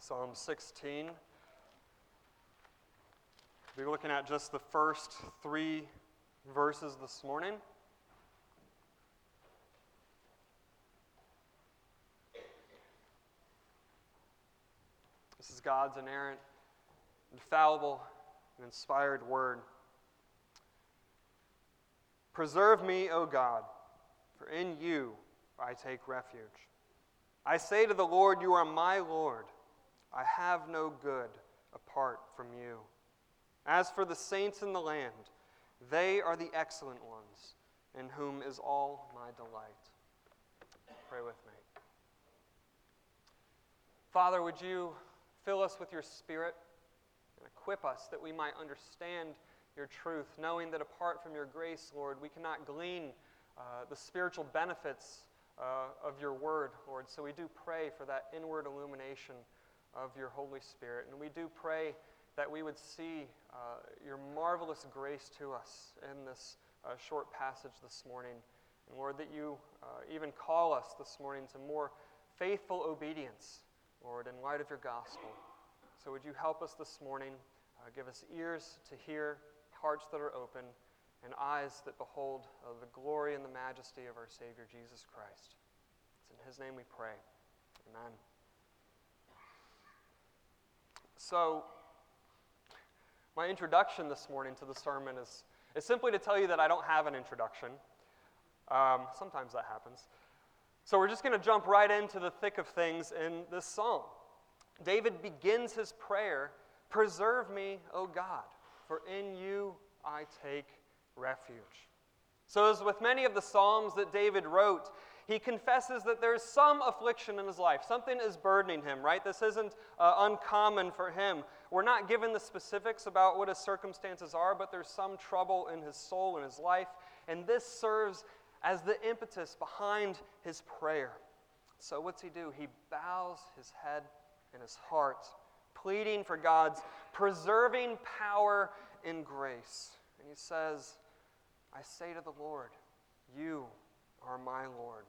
Psalm 16. We're looking at just the first 3 verses this morning. This is God's inerrant, infallible, and inspired word. Preserve me, O God, for in you I take refuge. I say to the Lord, you are my Lord. I have no good apart from you. As for the saints in the land, they are the excellent ones, in whom is all my delight. Pray with me. Father, would you fill us with your Spirit and equip us that we might understand your truth, knowing that apart from your grace, Lord, we cannot glean the spiritual benefits of your word, Lord. So we do pray for that inward illumination of your Holy Spirit. And we do pray that we would see your marvelous grace to us in this short passage this morning. And Lord, that you even call us this morning to more faithful obedience, Lord, in light of your gospel. So would you help us this morning, give us ears to hear, hearts that are open, and eyes that behold the glory and the majesty of our Savior, Jesus Christ. It's in his name we pray. Amen. So, my introduction this morning to the sermon is simply to tell you that I don't have an introduction. Sometimes that happens. So we're just going to jump right into the thick of things in this psalm. David begins his prayer, "Preserve me, O God, for in you I take refuge." So as with many of the psalms that David wrote, he confesses that there's some affliction in his life. Something is burdening him, right? This isn't uncommon for him. We're not given the specifics about what his circumstances are, but there's some trouble in his soul and his life, and this serves as the impetus behind his prayer. So what's he do? He bows his head and his heart, pleading for God's preserving power and grace. And he says, I say to the Lord, you are my Lord.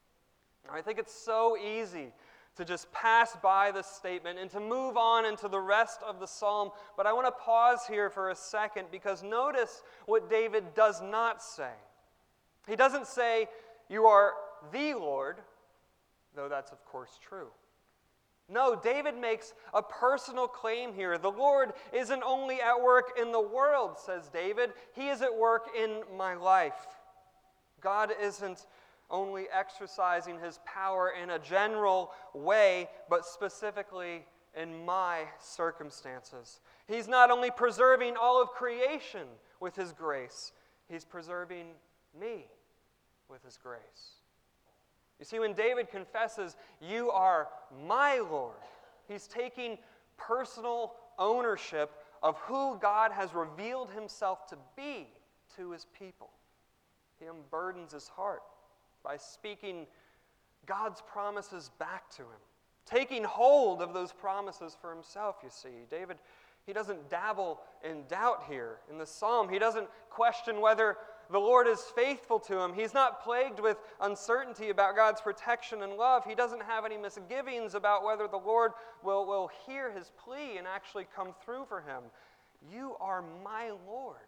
I think it's so easy to just pass by this statement and to move on into the rest of the psalm, but I want to pause here for a second because notice what David does not say. He doesn't say, you are the Lord, though that's of course true. No, David makes a personal claim here. The Lord isn't only at work in the world, says David. He is at work in my life. God isn't only exercising his power in a general way, but specifically in my circumstances. He's not only preserving all of creation with his grace, he's preserving me with his grace. You see, when David confesses, you are my Lord, he's taking personal ownership of who God has revealed himself to be to his people. He unburdens his heart by speaking God's promises back to him, taking hold of those promises for himself, you see. David, he doesn't dabble in doubt here in the psalm. He doesn't question whether the Lord is faithful to him. He's not plagued with uncertainty about God's protection and love. He doesn't have any misgivings about whether the Lord will hear his plea and actually come through for him. You are my Lord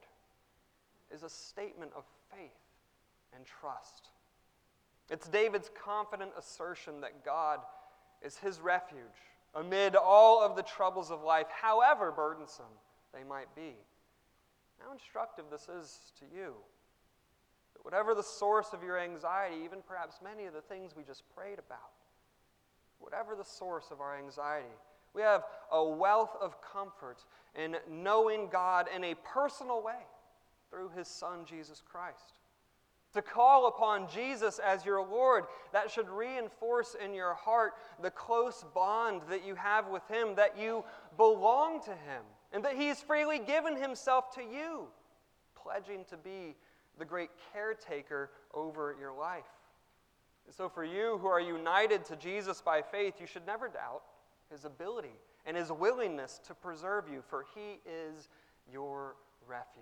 is a statement of faith and trust. It's David's confident assertion that God is his refuge amid all of the troubles of life, however burdensome they might be. How instructive this is to you. That whatever the source of your anxiety, even perhaps many of the things we just prayed about, whatever the source of our anxiety, we have a wealth of comfort in knowing God in a personal way through his Son, Jesus Christ. To call upon Jesus as your Lord, that should reinforce in your heart the close bond that you have with him, that you belong to him, and that he's freely given himself to you, pledging to be the great caretaker over your life. And so for you who are united to Jesus by faith, you should never doubt his ability and his willingness to preserve you, for he is your refuge.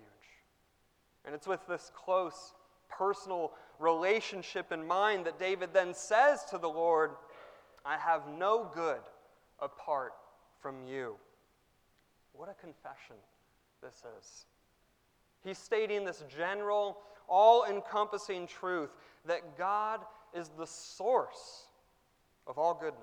And it's with this close personal relationship in mind that David then says to the Lord, I have no good apart from you. What a confession this is. He's stating this general, all-encompassing truth that God is the source of all goodness.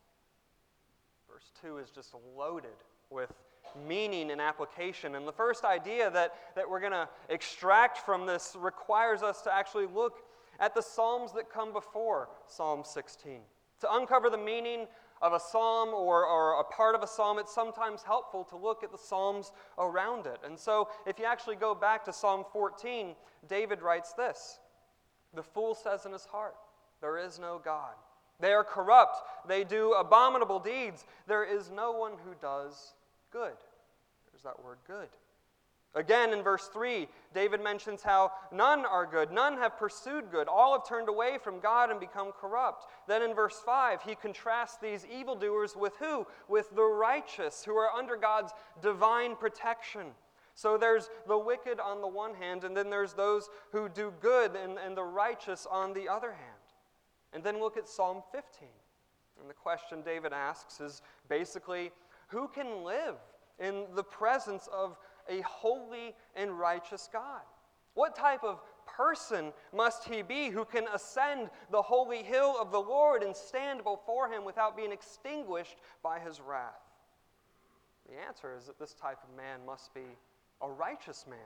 Verse 2 is just loaded with meaning and application. And the first idea that we're going to extract from this requires us to actually look at the Psalms that come before Psalm 16. To uncover the meaning of a psalm or a part of a psalm, it's sometimes helpful to look at the psalms around it. And so if you actually go back to Psalm 14, David writes this: "The fool says in his heart, there is no God. They are corrupt. They do abominable deeds. There is no one who does good." There's that word good. Again, in verse 3, David mentions how none are good. None have pursued good. All have turned away from God and become corrupt. Then in verse 5, he contrasts these evildoers with who? With the righteous, who are under God's divine protection. So there's the wicked on the one hand, and then there's those who do good and the righteous on the other hand. And then look at Psalm 15. And the question David asks is basically, who can live in the presence of a holy and righteous God? What type of person must he be who can ascend the holy hill of the Lord and stand before him without being extinguished by his wrath? The answer is that this type of man must be a righteous man.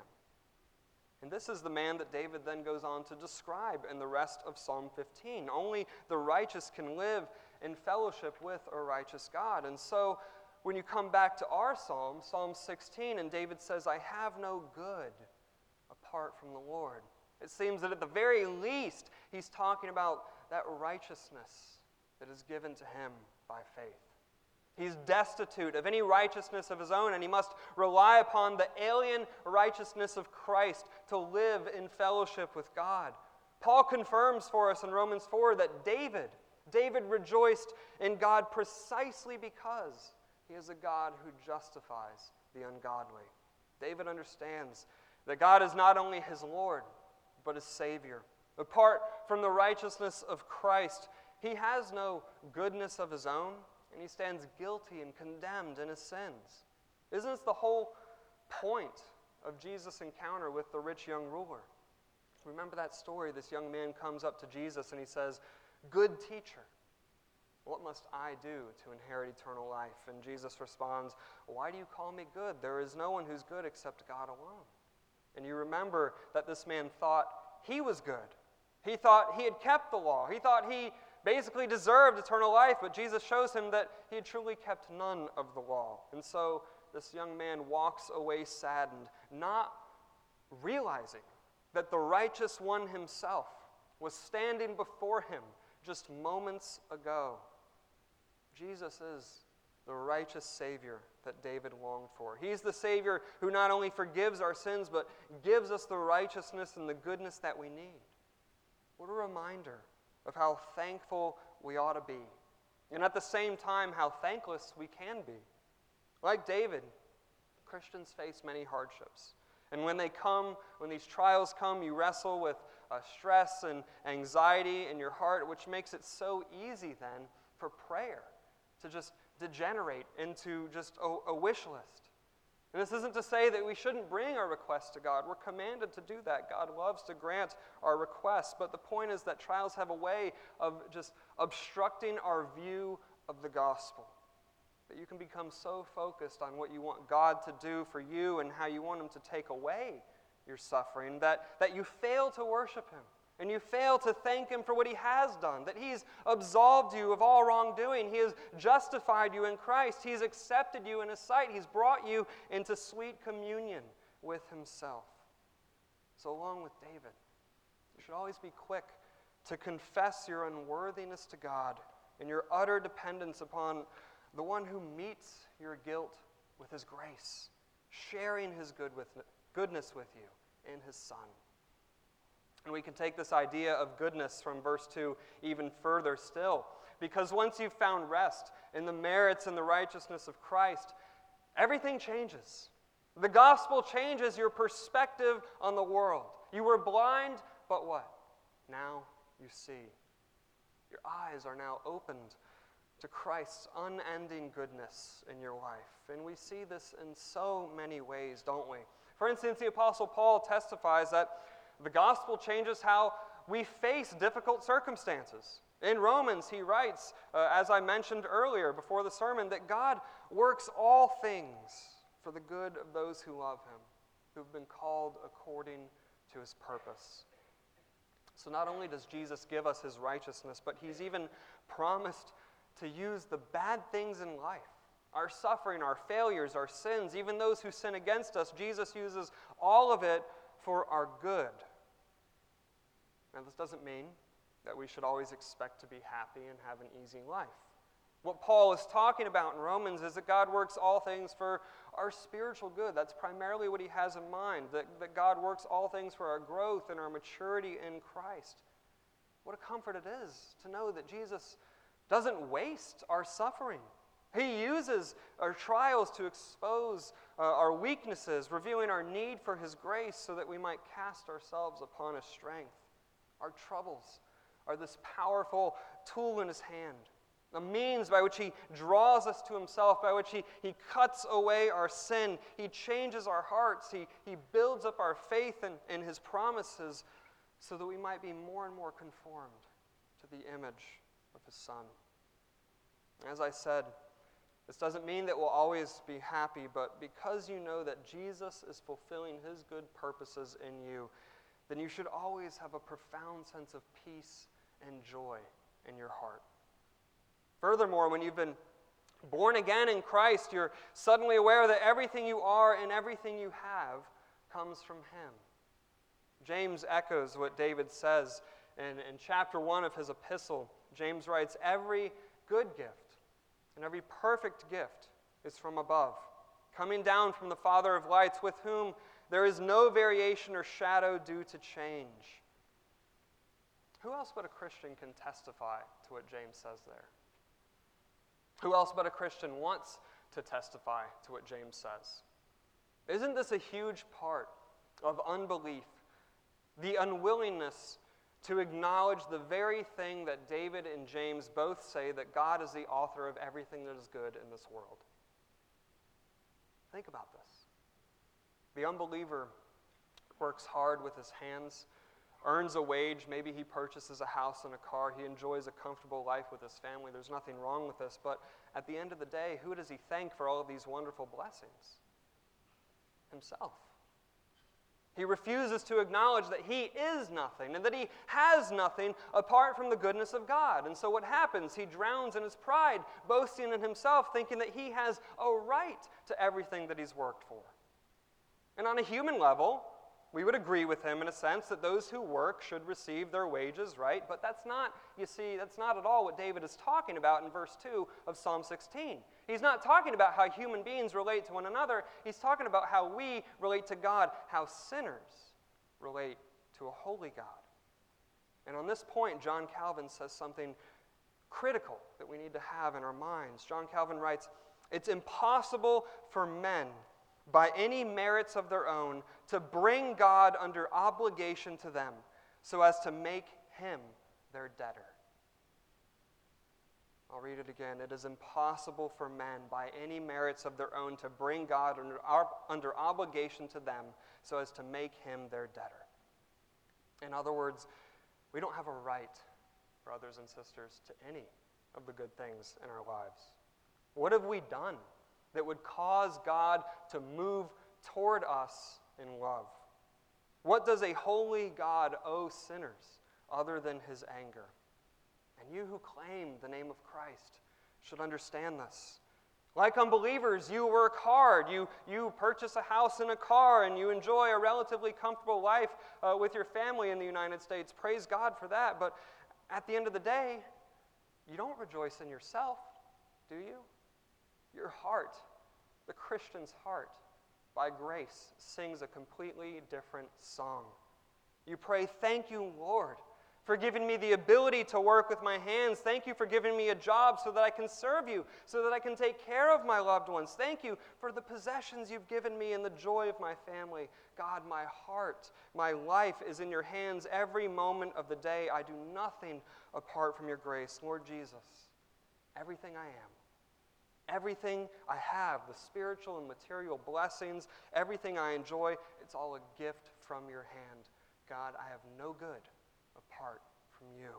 And this is the man that David then goes on to describe in the rest of Psalm 15. Only the righteous can live in fellowship with a righteous God. And so when you come back to our psalm, Psalm 16, and David says, "I have no good apart from the Lord," it seems that at the very least, he's talking about that righteousness that is given to him by faith. He's destitute of any righteousness of his own, and he must rely upon the alien righteousness of Christ to live in fellowship with God. Paul confirms for us in Romans 4 that David rejoiced in God precisely because he is a God who justifies the ungodly. David understands that God is not only his Lord, but his Savior. Apart from the righteousness of Christ, he has no goodness of his own, and he stands guilty and condemned in his sins. Isn't this the whole point of Jesus' encounter with the rich young ruler? Remember that story? This young man comes up to Jesus and he says, "Good teacher, what must I do to inherit eternal life?" And Jesus responds, "Why do you call me good? There is no one who's good except God alone." And you remember that this man thought he was good. He thought he had kept the law. He thought he basically deserved eternal life, but Jesus shows him that he had truly kept none of the law. And so this young man walks away saddened, not realizing that the righteous one himself was standing before him just moments ago. Jesus is the righteous Savior that David longed for. He's the Savior who not only forgives our sins, but gives us the righteousness and the goodness that we need. What a reminder of how thankful we ought to be, and at the same time, how thankless we can be. Like David, Christians face many hardships. And when these trials come, you wrestle with stress and anxiety in your heart, which makes it so easy then for prayer to just degenerate into just a wish list. And this isn't to say that we shouldn't bring our requests to God. We're commanded to do that. God loves to grant our requests. But the point is that trials have a way of just obstructing our view of the gospel. That you can become so focused on what you want God to do for you and how you want Him to take away your suffering that you fail to worship Him. And you fail to thank Him for what He has done, that He's absolved you of all wrongdoing. He has justified you in Christ. He's accepted you in His sight. He's brought you into sweet communion with Himself. So along with David, you should always be quick to confess your unworthiness to God and your utter dependence upon the one who meets your guilt with His grace, sharing His goodness with you in His Son. And we can take this idea of goodness from verse 2 even further still. Because once you've found rest in the merits and the righteousness of Christ, everything changes. The gospel changes your perspective on the world. You were blind, but what? Now you see. Your eyes are now opened to Christ's unending goodness in your life. And we see this in so many ways, don't we? For instance, the Apostle Paul testifies that the gospel changes how we face difficult circumstances. In Romans, he writes, as I mentioned earlier before the sermon, that God works all things for the good of those who love him, who've been called according to his purpose. So not only does Jesus give us his righteousness, but he's even promised to use the bad things in life, our suffering, our failures, our sins, even those who sin against us. Jesus uses all of it for our good. Now, this doesn't mean that we should always expect to be happy and have an easy life. What Paul is talking about in Romans is that God works all things for our spiritual good. That's primarily what he has in mind, that God works all things for our growth and our maturity in Christ. What a comfort it is to know that Jesus doesn't waste our suffering. He uses our trials to expose our weaknesses, revealing our need for his grace so that we might cast ourselves upon his strength. Our troubles are this powerful tool in his hand, a means by which he draws us to himself, by which he cuts away our sin. He changes our hearts. He builds up our faith in his promises so that we might be more and more conformed to the image of his Son. As I said, this doesn't mean that we'll always be happy, but because you know that Jesus is fulfilling his good purposes in you, then you should always have a profound sense of peace and joy in your heart. Furthermore, when you've been born again in Christ, you're suddenly aware that everything you are and everything you have comes from him. James echoes what David says in chapter 1 of his epistle. James writes, "Every good gift and every perfect gift is from above, coming down from the Father of lights, with whom there is no variation or shadow due to change." Who else but a Christian can testify to what James says there? Who else but a Christian wants to testify to what James says? Isn't this a huge part of unbelief? The unwillingness to acknowledge the very thing that David and James both say, that God is the author of everything that is good in this world. Think about this. The unbeliever works hard with his hands, earns a wage, maybe he purchases a house and a car, he enjoys a comfortable life with his family. There's nothing wrong with this, but at the end of the day, who does he thank for all of these wonderful blessings? Himself. He refuses to acknowledge that he is nothing and that he has nothing apart from the goodness of God. And so what happens? He drowns in his pride, boasting in himself, thinking that he has a right to everything that he's worked for. And on a human level, we would agree with him in a sense that those who work should receive their wages, right? But that's not at all what David is talking about in verse 2 of Psalm 16. He's not talking about how human beings relate to one another. He's talking about how we relate to God, how sinners relate to a holy God. And on this point, John Calvin says something critical that we need to have in our minds. John Calvin writes, "It's impossible for men, by any merits of their own, to bring God under obligation to them, so as to make him their debtor." I'll read it again. "It is impossible for men, by any merits of their own, to bring God under obligation to them, so as to make him their debtor." In other words, we don't have a right, brothers and sisters, to any of the good things in our lives. What have we done that would cause God to move toward us in love? What does a holy God owe sinners other than his anger? And you who claim the name of Christ should understand this. Like unbelievers, you work hard. You purchase a house and a car, and you enjoy a relatively comfortable life with your family in the United States. Praise God for that. But at the end of the day, you don't rejoice in yourself, do you? Your heart, the Christian's heart, by grace, sings a completely different song. You pray, "Thank you, Lord, for giving me the ability to work with my hands. Thank you for giving me a job so that I can serve you, so that I can take care of my loved ones. Thank you for the possessions you've given me and the joy of my family. God, my heart, my life is in your hands every moment of the day. I do nothing apart from your grace. Lord Jesus, everything I am. Everything I have, the spiritual and material blessings, everything I enjoy, it's all a gift from your hand. God, I have no good apart from you.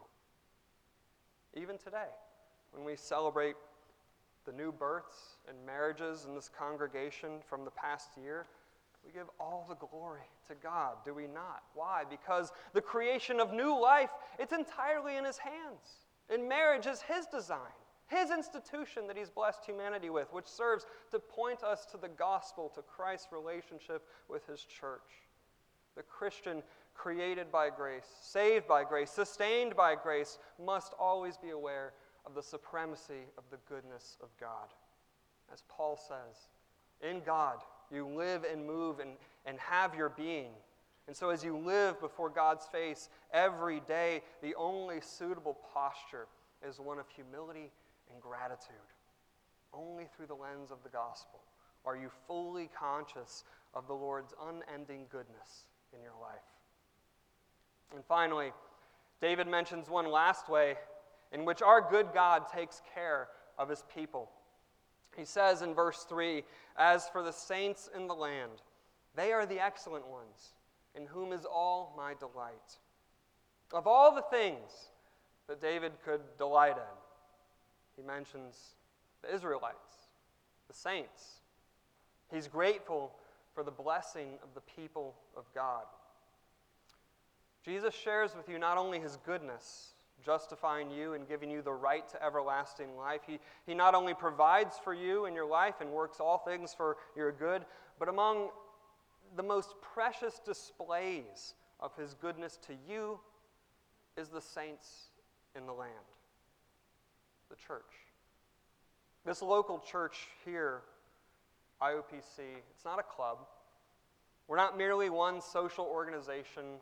Even today, when we celebrate the new births and marriages in this congregation from the past year, we give all the glory to God, do we not? Why? Because the creation of new life, it's entirely in his hands. And marriage is his design, his institution that he's blessed humanity with, which serves to point us to the gospel, to Christ's relationship with his church. The Christian, created by grace, saved by grace, sustained by grace, must always be aware of the supremacy of the goodness of God. As Paul says, in God you live and move and have your being. And so as you live before God's face every day, the only suitable posture is one of humility and gratitude. Only through the lens of the gospel are you fully conscious of the Lord's unending goodness in your life. And finally, David mentions one last way in which our good God takes care of his people. He says in verse 3, "As for the saints in the land, they are the excellent ones, in whom is all my delight." Of all the things that David could delight in, he mentions the Israelites, the saints. He's grateful for the blessing of the people of God. Jesus shares with you not only his goodness, justifying you and giving you the right to everlasting life. He not only provides for you in your life and works all things for your good, but among the most precious displays of his goodness to you is the saints in the land, the church. This local church here, IOPC, it's not a club. We're not merely one social organization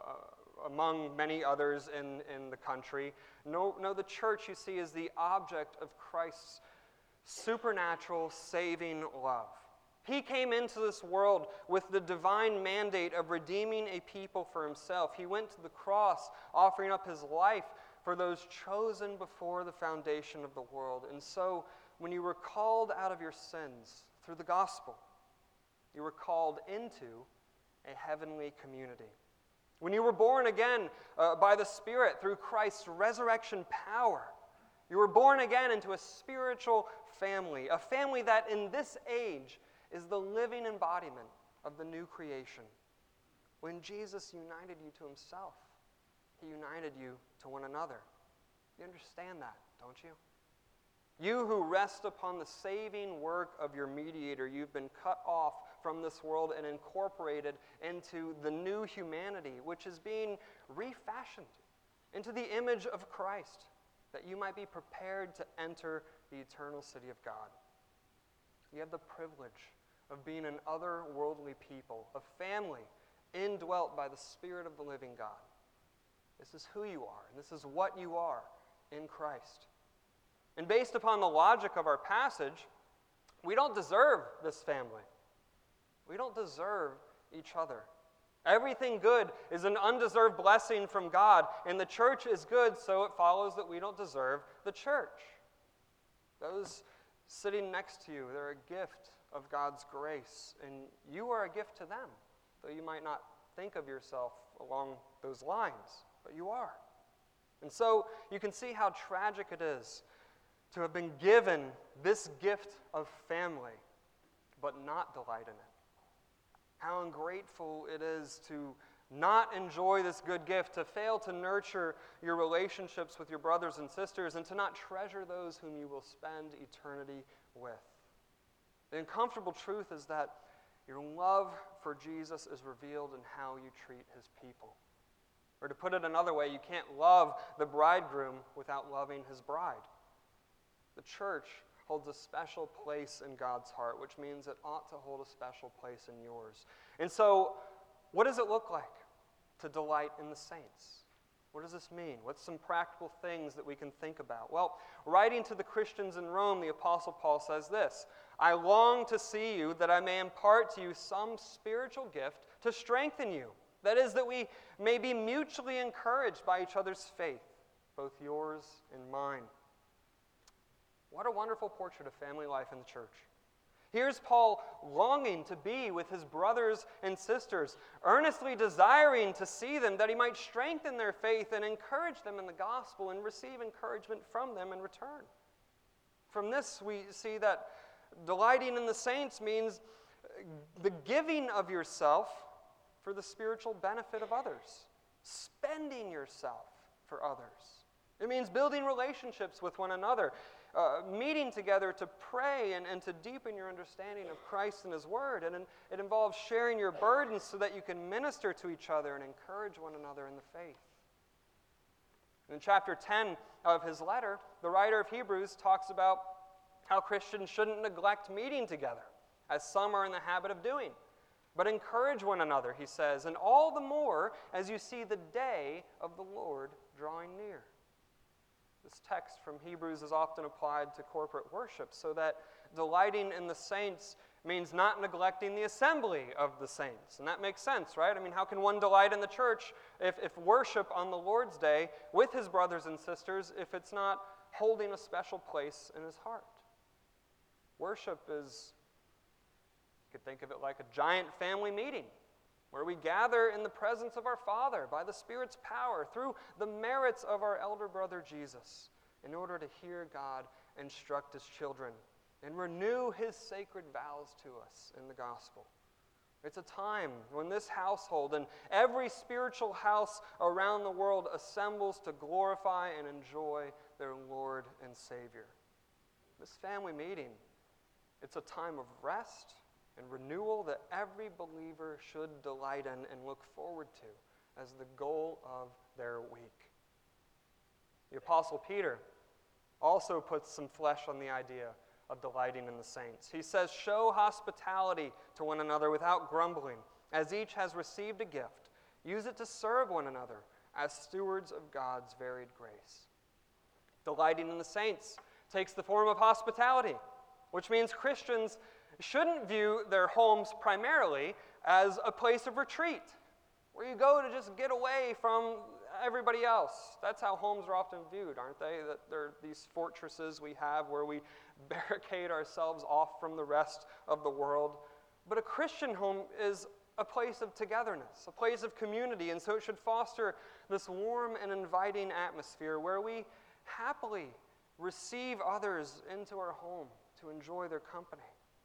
among many others in the country. No, the church, you see, is the object of Christ's supernatural saving love. He came into this world with the divine mandate of redeeming a people for himself. He went to the cross, offering up his life for those chosen before the foundation of the world. And so, when you were called out of your sins through the gospel, you were called into a heavenly community. When you were born again by the Spirit through Christ's resurrection power, you were born again into a spiritual family, a family that in this age is the living embodiment of the new creation. When Jesus united you to himself, he united you to one another. You understand that, don't you? You who rest upon the saving work of your mediator, you've been cut off from this world and incorporated into the new humanity, which is being refashioned into the image of Christ, that you might be prepared to enter the eternal city of God. You have the privilege of being an otherworldly people, a family indwelt by the Spirit of the living God. This is who you are, and this is what you are in Christ. And based upon the logic of our passage, we don't deserve this family. We don't deserve each other. Everything good is an undeserved blessing from God, and the church is good, so it follows that we don't deserve the church. Those sitting next to you, they're a gift of God's grace, and you are a gift to them, though you might not think of yourself along those lines, but you are. And so you can see how tragic it is to have been given this gift of family, but not delight in it. How ungrateful it is to not enjoy this good gift, to fail to nurture your relationships with your brothers and sisters, and to not treasure those whom you will spend eternity with. The uncomfortable truth is that your love for Jesus is revealed in how you treat his people. Or to put it another way, you can't love the bridegroom without loving his bride. The church holds a special place in God's heart, which means it ought to hold a special place in yours. And so, what does it look like to delight in the saints? What does this mean? What's some practical things that we can think about? Well, writing to the Christians in Rome, the Apostle Paul says this: "I long to see you, that I may impart to you some spiritual gift to strengthen you. That is, that we may be mutually encouraged by each other's faith, both yours and mine." What a wonderful portrait of family life in the church. Here's Paul longing to be with his brothers and sisters, earnestly desiring to see them that he might strengthen their faith and encourage them in the gospel and receive encouragement from them in return. From this, we see that delighting in the saints means the giving of yourself for the spiritual benefit of others, spending yourself for others. It means building relationships with one another, meeting together to pray and to deepen your understanding of Christ and His Word. And it involves sharing your burdens so that you can minister to each other and encourage one another in the faith. In chapter 10 of his letter, the writer of Hebrews talks about how Christians shouldn't neglect meeting together, as some are in the habit of doing, but encourage one another, he says, and all the more as you see the day of the Lord drawing near. This text from Hebrews is often applied to corporate worship, so that delighting in the saints means not neglecting the assembly of the saints. And that makes sense, right? I mean, how can one delight in the church if worship on the Lord's Day with his brothers and sisters if it's not holding a special place in his heart? Worship is, you could think of it like a giant family meeting, where we gather in the presence of our Father by the Spirit's power through the merits of our elder brother Jesus in order to hear God instruct His children and renew His sacred vows to us in the gospel. It's a time when this household and every spiritual house around the world assembles to glorify and enjoy their Lord and Savior. This family meeting, it's a time of rest and renewal that every believer should delight in and look forward to as the goal of their week. The Apostle Peter also puts some flesh on the idea of delighting in the saints. He says, "Show hospitality to one another without grumbling. As each has received a gift, use it to serve one another as stewards of God's varied grace." Delighting in the saints takes the form of hospitality, which means Christians shouldn't view their homes primarily as a place of retreat, where you go to just get away from everybody else. That's how homes are often viewed, aren't they? That they're these fortresses we have where we barricade ourselves off from the rest of the world. But a Christian home is a place of togetherness, a place of community, and so it should foster this warm and inviting atmosphere where we happily receive others into our home to enjoy their company.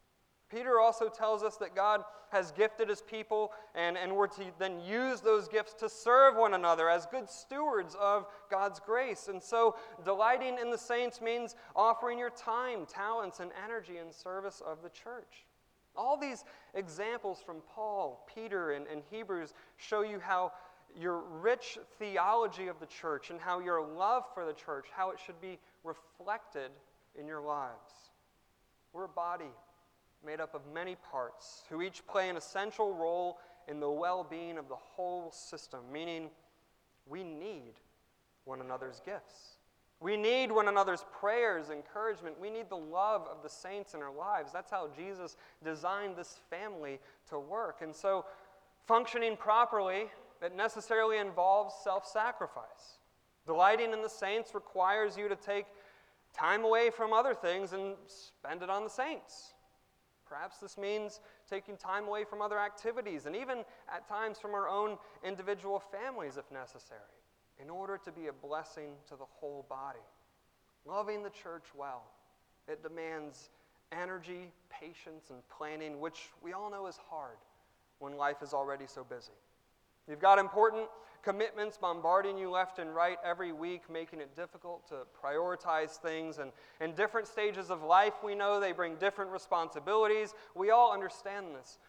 Peter also tells us that God has gifted His people, and we're to then use those gifts to serve one another as good stewards of God's grace. And so delighting in the saints means offering your time, talents, and energy in service of the church. All these examples from Paul, Peter, and Hebrews show you how your rich theology of the church and how your love for the church, how it should be reflected in your lives. We're a body made up of many parts who each play an essential role in the well-being of the whole system, meaning we need one another's gifts. We need one another's prayers, encouragement. We need the love of the saints in our lives. That's how Jesus designed this family to work. And so functioning properly, it necessarily involves self-sacrifice. Delighting in the saints requires you to take time away from other things and spend it on the saints. Perhaps this means taking time away from other activities and even at times from our own individual families if necessary, in order to be a blessing to the whole body. Loving the church well, it demands energy, patience, and planning, which we all know is hard when life is already so busy. You've got important commitments bombarding you left and right every week, making it difficult to prioritize things. And in different stages of life, we know they bring different responsibilities. We all understand this.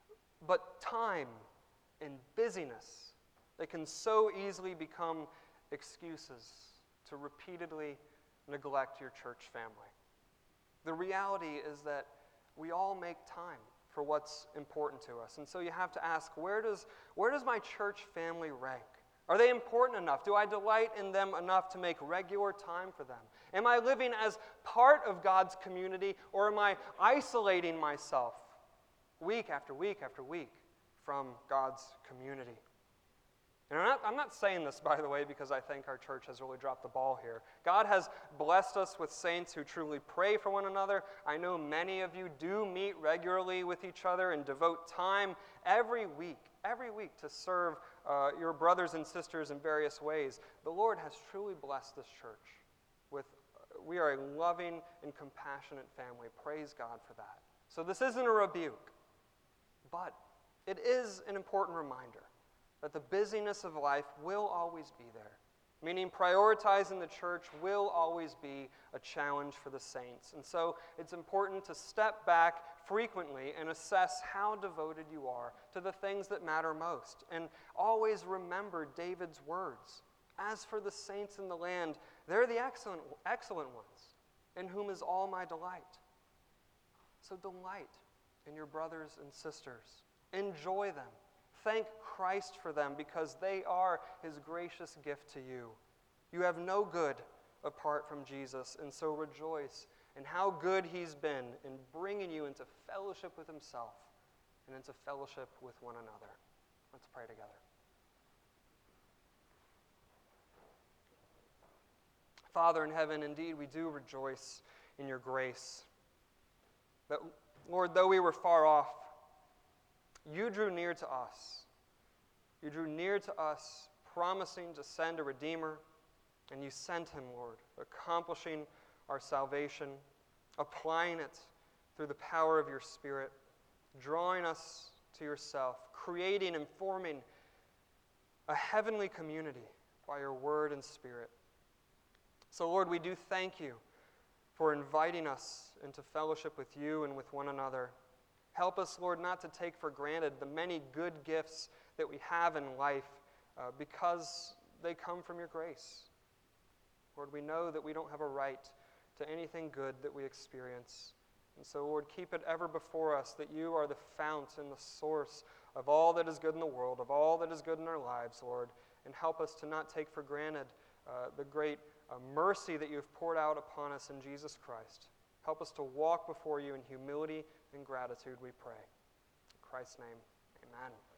But time and busyness, they can so easily become excuses to repeatedly neglect your church family. The reality is that we all make time for what's important to us. And so you have to ask, where does my church family rank? Are they important enough? Do I delight in them enough to make regular time for them? Am I living as part of God's community, or am I isolating myself week after week after week from God's community? And I'm not saying this, by the way, because I think our church has really dropped the ball here. God has blessed us with saints who truly pray for one another. I know many of you do meet regularly with each other and devote time every week to serve your brothers and sisters in various ways. The Lord has truly blessed this church we are a loving and compassionate family. Praise God for that. So this isn't a rebuke, but it is an important reminder that the busyness of life will always be there, meaning prioritizing the church will always be a challenge for the saints. And so it's important to step back frequently and assess how devoted you are to the things that matter most. And always remember David's words. As for the saints in the land, they're the excellent ones, in whom is all my delight. So delight in your brothers and sisters. Enjoy them. Thank Christ for them because they are his gracious gift to you. You have no good apart from Jesus, and so rejoice in how good he's been in bringing you into fellowship with himself and into fellowship with one another. Let's pray together. Father in heaven, indeed we do rejoice in your grace. That, Lord, though we were far off, you drew near to us. You drew near to us, promising to send a Redeemer, and you sent him, Lord, accomplishing our salvation, applying it through the power of your Spirit, drawing us to yourself, creating and forming a heavenly community by your word and Spirit. So, Lord, we do thank you for inviting us into fellowship with you and with one another. Help us, Lord, not to take for granted the many good gifts that we have in life because they come from your grace. Lord, we know that we don't have a right to anything good that we experience. And so, Lord, keep it ever before us that you are the fount and the source of all that is good in the world, of all that is good in our lives, Lord, and help us to not take for granted the great mercy that you have poured out upon us in Jesus Christ. Help us to walk before you in humility and gratitude, we pray. In Christ's name, amen.